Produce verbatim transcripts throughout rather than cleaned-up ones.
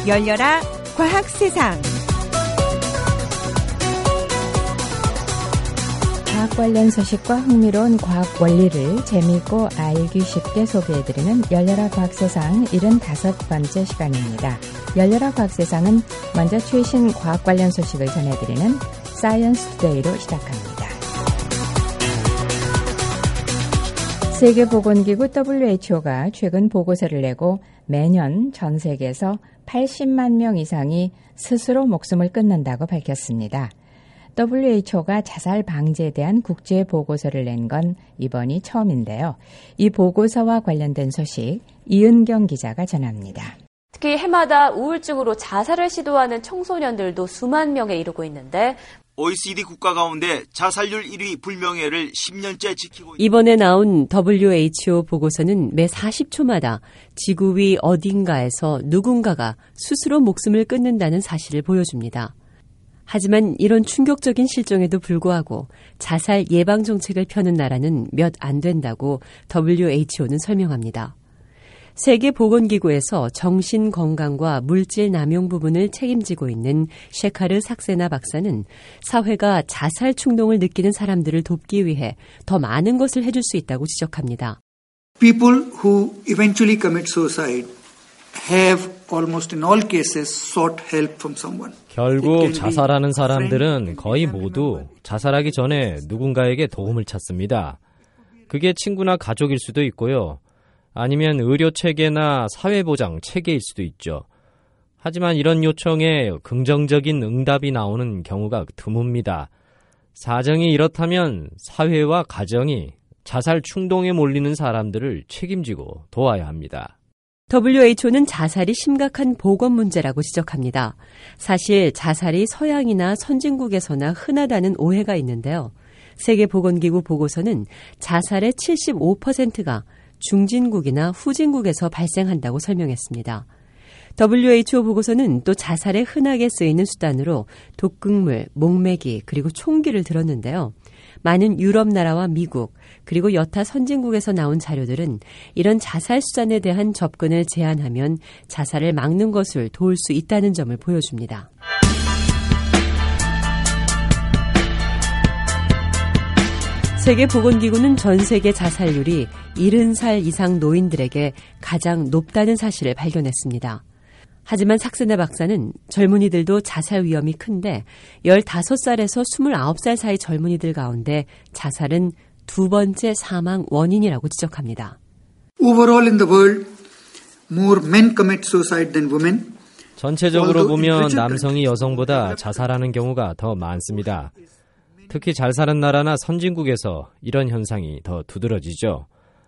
열려라 과학세상. 과학 관련 소식과 흥미로운 과학 원리를 재미있고 알기 쉽게 소개해드리는 열려라 과학세상 칠십오 번째 시간입니다. 열려라 과학세상은 먼저 최신 과학 관련 소식을 전해드리는 사이언스 투데이로 시작합니다. 세계보건기구 더블유에이치오가 최근 보고서를 내고 매년 전 세계에서 팔십만 명 이상이 스스로 목숨을 끊는다고 밝혔습니다. 더블유에이치오가 자살 방지에 대한 국제 보고서를 낸 건 이번이 처음인데요. 이 보고서와 관련된 소식 이은경 기자가 전합니다. 특히 해마다 우울증으로 자살을 시도하는 청소년들도 수만 명에 이르고 있는데 오이시디 국가 가운데 자살률 일 위 불명예를 십 년째 지키고 있습니다. 이번에 나온 더블유에이치오 보고서는 매 사십 초마다 지구 위 어딘가에서 누군가가 스스로 목숨을 끊는다는 사실을 보여줍니다. 하지만 이런 충격적인 실정에도 불구하고 자살 예방 정책을 펴는 나라는 몇 안 된다고 더블유에이치오는 설명합니다. 세계보건기구에서 정신건강과 물질 남용 부분을 책임지고 있는 셰카르 삭세나 박사는 사회가 자살 충동을 느끼는 사람들을 돕기 위해 더 많은 것을 해줄 수 있다고 지적합니다. People who eventually commit suicide have almost in all cases sought help from someone. 결국 자살하는 사람들은 거의 모두 자살하기 전에 누군가에게 도움을 찾습니다. 그게 친구나 가족일 수도 있고요. 아니면 의료체계나 사회보장 체계일 수도 있죠. 하지만 이런 요청에 긍정적인 응답이 나오는 경우가 드뭅니다. 사정이 이렇다면 사회와 가정이 자살 충동에 몰리는 사람들을 책임지고 도와야 합니다. 더블유에이치오는 자살이 심각한 보건 문제라고 지적합니다. 사실 자살이 서양이나 선진국에서나 흔하다는 오해가 있는데요. 세계보건기구 보고서는 자살의 칠십오 퍼센트가 중진국이나 후진국에서 발생한다고 설명했습니다. 더블유에이치오 보고서는 또 자살에 흔하게 쓰이는 수단으로 독극물, 목매기, 그리고 총기를 들었는데요. 많은 유럽 나라와 미국, 그리고 여타 선진국에서 나온 자료들은 이런 자살 수단에 대한 접근을 제한하면 자살을 막는 것을 도울 수 있다는 점을 보여줍니다. 세계보건기구는 전 세계 자살률이 일흔 살 이상 노인들에게 가장 높다는 사실을 발견했습니다. 하지만 삭세나 박사는 젊은이들도 자살 위험이 큰데 열다섯 살에서 스물아홉 살 사이 젊은이들 가운데 자살은 두 번째 사망 원인이라고 지적합니다. Overall in the world, more men commit suicide than women. 전체적으로 보면 남성이 여성보다 자살하는 경우가 더 많습니다. 특히 잘 사는 나라나 선진국에서 이런 현상이 더 두드러지죠.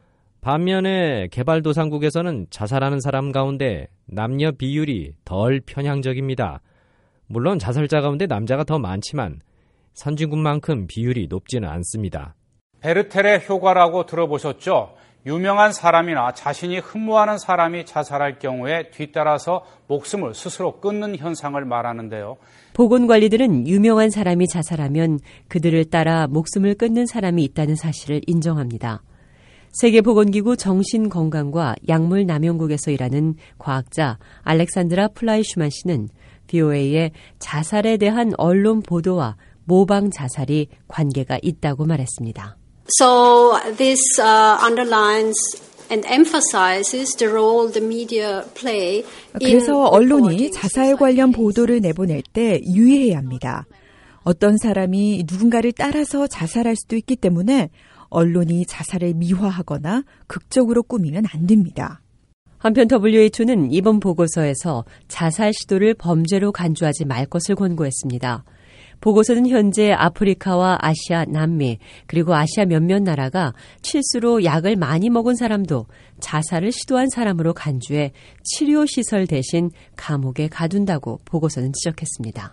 반면에 개발도상국에서는 자살하는 사람 가운데 남녀 비율이 덜 편향적입니다. 물론 자살자 가운데 남자가 더 많지만 선진국만큼 비율이 높지는 않습니다. 베르텔의 효과라고 들어보셨죠? 유명한 사람이나 자신이 흠모하는 사람이 자살할 경우에 뒤따라서 목숨을 스스로 끊는 현상을 말하는데요. 보건관리들은 유명한 사람이 자살하면 그들을 따라 목숨을 끊는 사람이 있다는 사실을 인정합니다. 세계보건기구 정신건강과 약물남용국에서 일하는 과학자 알렉산드라 플라이슈만 씨는 브이오에이에 자살에 대한 언론 보도와 모방 자살이 관계가 있다고 말했습니다. So this uh, underlines and emphasizes the role the media play. 그래서 언론이 자살 관련 보도를 내보낼 때 유의해야 합니다. 어떤 사람이 누군가를 따라서 자살할 수도 있기 때문에 언론이 자살을 미화하거나 극적으로 꾸미면 안 됩니다. 한편 더블유에이치오는 이번 보고서에서 자살 시도를 범죄로 간주하지 말 것을 권고했습니다. 보고서는 현재 아프리카와 아시아, 남미, 그리고 아시아 몇몇 나라가 실수로 약을 많이 먹은 사람도 자살을 시도한 사람으로 간주해 치료시설 대신 감옥에 가둔다고 보고서는 지적했습니다.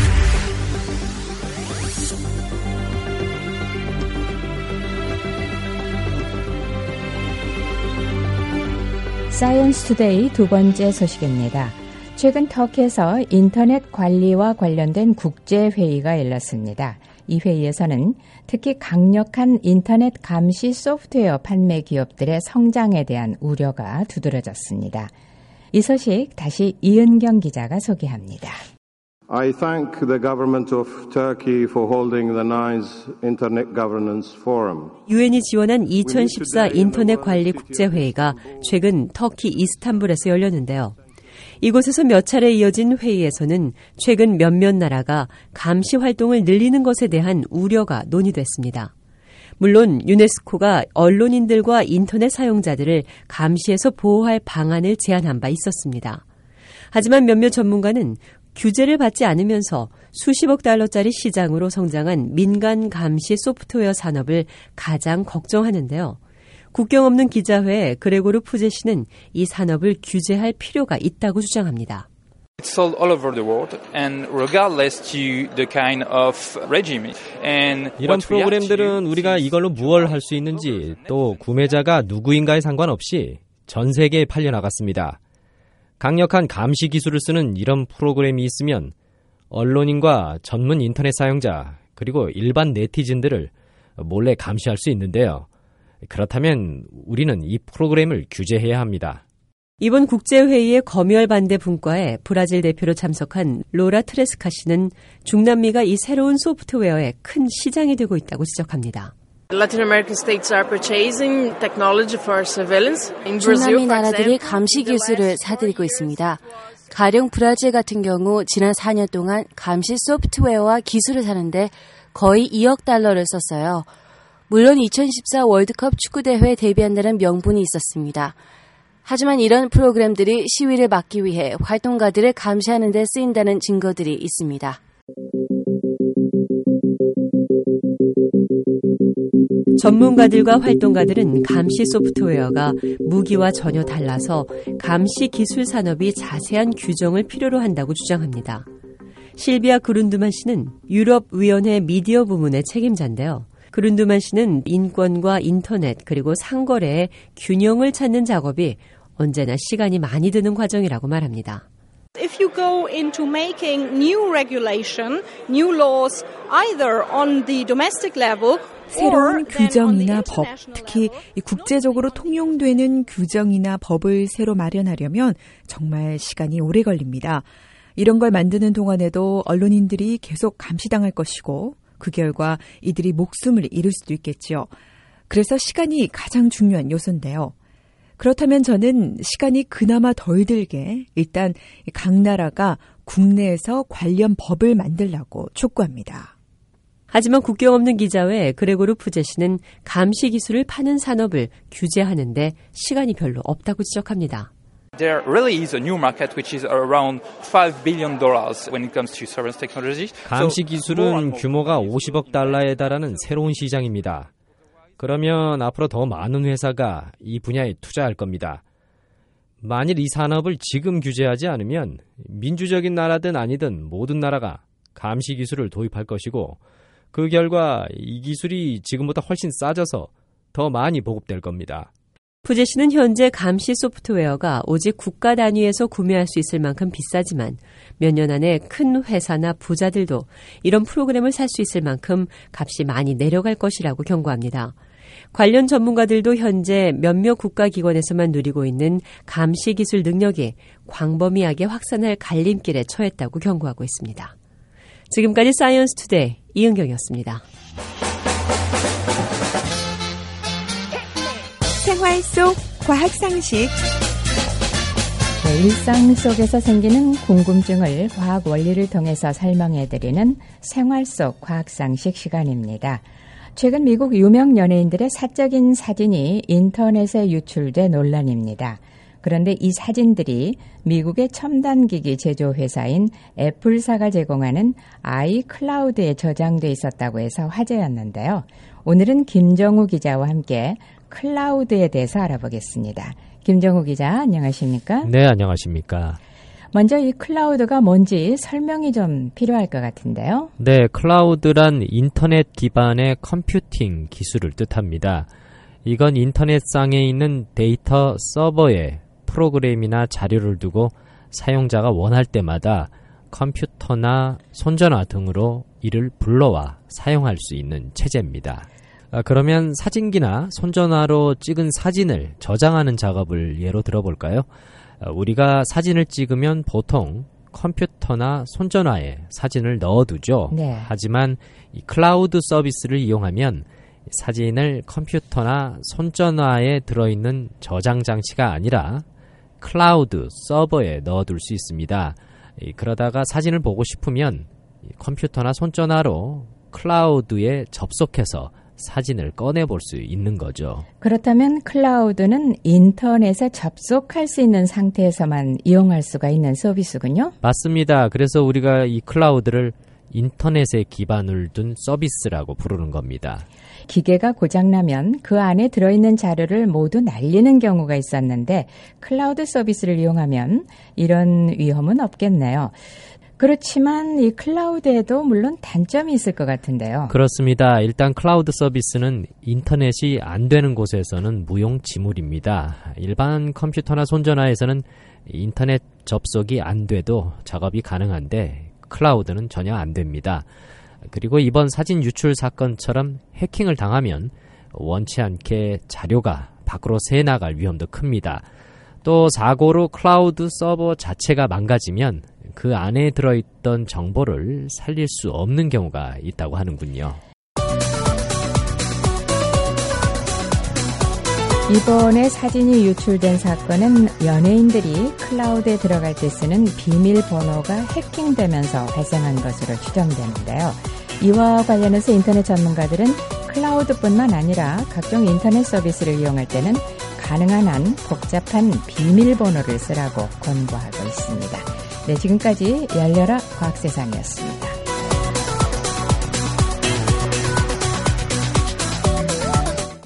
사이언스 투데이 두 번째 소식입니다. 최근 터키에서 인터넷 관리와 관련된 국제회의가 열렸습니다. 이 회의에서는 특히 강력한 인터넷 감시 소프트웨어 판매 기업들의 성장에 대한 우려가 두드러졌습니다. 이 소식 다시 이은경 기자가 소개합니다. I thank the government of Turkey for holding the ninth Internet Governance Forum. 유엔이 지원한 이천십사 인터넷 관리 국제회의가 최근 터키 이스탄불에서 열렸는데요. 이곳에서 몇 차례 이어진 회의에서는 최근 몇몇 나라가 감시 활동을 늘리는 것에 대한 우려가 논의됐습니다. 물론 유네스코가 언론인들과 인터넷 사용자들을 감시에서 보호할 방안을 제안한 바 있었습니다. 하지만 몇몇 전문가는 규제를 받지 않으면서 수십억 달러짜리 시장으로 성장한 민간 감시 소프트웨어 산업을 가장 걱정하는데요. 국경 없는 기자회 그레고르 푸제시는 이 산업을 규제할 필요가 있다고 주장합니다. It's sold all over the world and regardless to the kind of regime. And 이런 프로그램들은 우리가 이걸로 무엇을 할 수 있는지 또 구매자가 누구인가에 상관없이 전 세계에 팔려나갔습니다. 강력한 감시 기술을 쓰는 이런 프로그램이 있으면 언론인과 전문 인터넷 사용자 그리고 일반 네티즌들을 몰래 감시할 수 있는데요. 그렇다면 우리는 이 프로그램을 규제해야 합니다. 이번 국제회의의 검열 반대 분과에 브라질 대표로 참석한 로라 트레스카 씨는 중남미가 이 새로운 소프트웨어의 큰 시장이 되고 있다고 지적합니다. 중남미 나라들이 감시 기술을 사들이고 있습니다. 가령 브라질 같은 경우 지난 사 년 동안 감시 소프트웨어와 기술을 사는데 거의 이억 달러를 썼어요. 물론 이천십사 월드컵 축구대회에 데뷔한다는 명분이 있었습니다. 하지만 이런 프로그램들이 시위를 막기 위해 활동가들을 감시하는 데 쓰인다는 증거들이 있습니다. 전문가들과 활동가들은 감시 소프트웨어가 무기와 전혀 달라서 감시 기술 산업이 자세한 규정을 필요로 한다고 주장합니다. 실비아 그룬드만 씨는 유럽위원회 미디어 부문의 책임자인데요. 그룬드만 씨는 인권과 인터넷 그리고 상거래의 균형을 찾는 작업이 언제나 시간이 많이 드는 과정이라고 말합니다. If you go into making new regulation, new laws, either on the domestic level, 새로운 규정이나 법, 특히 국제적으로 통용되는 규정이나 법을 새로 마련하려면 정말 시간이 오래 걸립니다. 이런 걸 만드는 동안에도 언론인들이 계속 감시당할 것이고 그 결과 이들이 목숨을 잃을 수도 있겠죠. 그래서 시간이 가장 중요한 요소인데요. 그렇다면 저는 시간이 그나마 덜 들게 일단 각 나라가 국내에서 관련 법을 만들라고 촉구합니다. 하지만 국경 없는 기자회 그레고르 푸제시는 감시 기술을 파는 산업을 규제하는데 시간이 별로 없다고 지적합니다. There really is a new market which is around five billion dollars when it comes to surveillance technology. 감시 기술은 규모가 오십억 달러에 달하는 새로운 시장입니다. 그러면 앞으로 더 많은 회사가 이 분야에 투자할 겁니다. 만일 이 산업을 지금 규제하지 않으면 민주적인 나라든 아니든 모든 나라가 감시 기술을 도입할 것이고 그 결과 이 기술이 지금보다 훨씬 싸져서 더 많이 보급될 겁니다. 푸제시는 현재 감시 소프트웨어가 오직 국가 단위에서 구매할 수 있을 만큼 비싸지만 몇 년 안에 큰 회사나 부자들도 이런 프로그램을 살 수 있을 만큼 값이 많이 내려갈 것이라고 경고합니다. 관련 전문가들도 현재 몇몇 국가기관에서만 누리고 있는 감시 기술 능력이 광범위하게 확산할 갈림길에 처했다고 경고하고 있습니다. 지금까지 사이언스 투데이 이은경이었습니다. 생활 속 과학 상식. 네, 일상 속에서 생기는 궁금증을 과학 원리를 통해서 설명해드리는 생활 속 과학 상식 시간입니다. 최근 미국 유명 연예인들의 사적인 사진이 인터넷에 유출돼 논란입니다. 그런데 이 사진들이 미국의 첨단기기 제조회사인 애플사가 제공하는 아이클라우드에 저장돼 있었다고 해서 화제였는데요. 오늘은 김정우 기자와 함께 클라우드에 대해서 알아보겠습니다. 김정우 기자, 안녕하십니까? 네, 안녕하십니까? 먼저 이 클라우드가 뭔지 설명이 좀 필요할 것 같은데요. 네, 클라우드란 인터넷 기반의 컴퓨팅 기술을 뜻합니다. 이건 인터넷상에 있는 데이터 서버에 프로그램이나 자료를 두고 사용자가 원할 때마다 컴퓨터나 손전화 등으로 이를 불러와 사용할 수 있는 체제입니다. 아, 그러면 사진기나 손전화로 찍은 사진을 저장하는 작업을 예로 들어볼까요? 우리가 사진을 찍으면 보통 컴퓨터나 손전화에 사진을 넣어두죠. 네. 하지만 이 클라우드 서비스를 이용하면 사진을 컴퓨터나 손전화에 들어있는 저장 장치가 아니라 클라우드 서버에 넣어둘 수 있습니다. 그러다가 사진을 보고 싶으면 컴퓨터나 손전화로 클라우드에 접속해서 사진을 꺼내볼 수 있는 거죠. 그렇다면 클라우드는 인터넷에 접속할 수 있는 상태에서만 이용할 수가 있는 서비스군요? 맞습니다. 그래서 우리가 이 클라우드를 인터넷에 기반을 둔 서비스라고 부르는 겁니다. 기계가 고장나면 그 안에 들어있는 자료를 모두 날리는 경우가 있었는데 클라우드 서비스를 이용하면 이런 위험은 없겠네요. 그렇지만 이 클라우드에도 물론 단점이 있을 것 같은데요. 그렇습니다. 일단 클라우드 서비스는 인터넷이 안 되는 곳에서는 무용지물입니다. 일반 컴퓨터나 손전화에서는 인터넷 접속이 안 돼도 작업이 가능한데 클라우드는 전혀 안 됩니다. 그리고 이번 사진 유출 사건처럼 해킹을 당하면 원치 않게 자료가 밖으로 새나갈 위험도 큽니다. 또 사고로 클라우드 서버 자체가 망가지면 그 안에 들어있던 정보를 살릴 수 없는 경우가 있다고 하는군요. 이번에 사진이 유출된 사건은 연예인들이 클라우드에 들어갈 때 쓰는 비밀번호가 해킹되면서 발생한 것으로 추정되는데요. 이와 관련해서 인터넷 전문가들은 클라우드뿐만 아니라 각종 인터넷 서비스를 이용할 때는 가능한 한 복잡한 비밀번호를 쓰라고 권고하고 있습니다. 네, 지금까지 열려라 과학세상이었습니다.